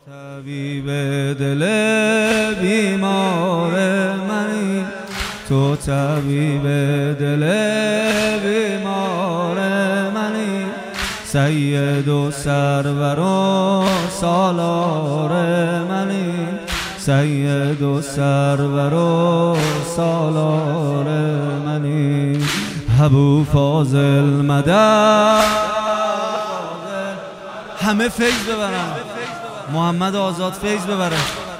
طبیب دل بیمار منی، تو طبیب دل بیمار منی، سید و سرور و سالار منی، سید و سرور و سالار منی. ابو فاضل مدد، همه فیض ببرن، محمد آزاد فیض ببره.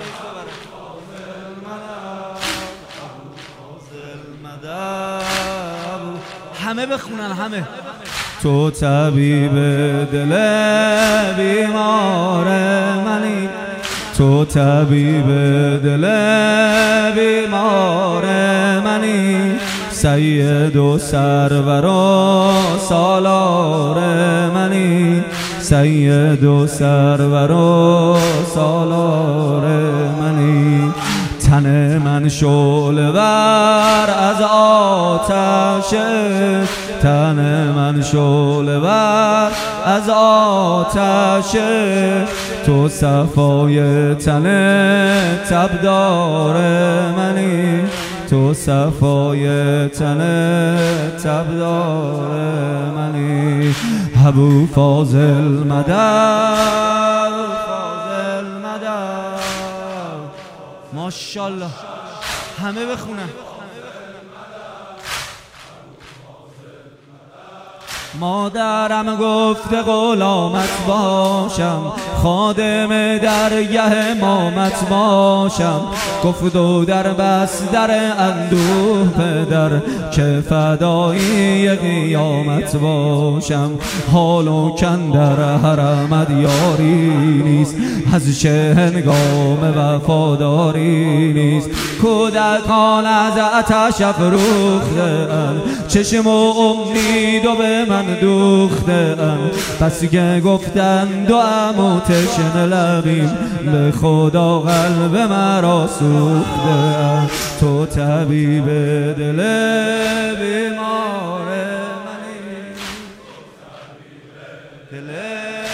همه بخونن، همه. تو طبیب دل بیمار منی، تو طبیب دل بیمار منی، سید و سرور و سالار منی، سید و سرور و سالار منی. تن من شعله ور از آتش، تن من شعله ور از آتش، تو صفای تن تبدار منی، تو صفای تن تبدار منی. ابو فاضل مدد، فاضل مدد، ماشاءالله. همه بخونن. مادرم گفته غلامت باشم، خادم درگه امامت باشم، گفت و در بس در اندوه پدر که فدایی قیامت باشم. حال و کندر حرمت یاری نیست، از چه هنگام وفاداری نیست. کودکان از آتش افروخته اند، چشم و امید و به من دوخته اند. پس که گفتند و عمو تشنه لبیم، به خدا قلب مرا سوخته اند. تو طبیب دل بیمار منی، دل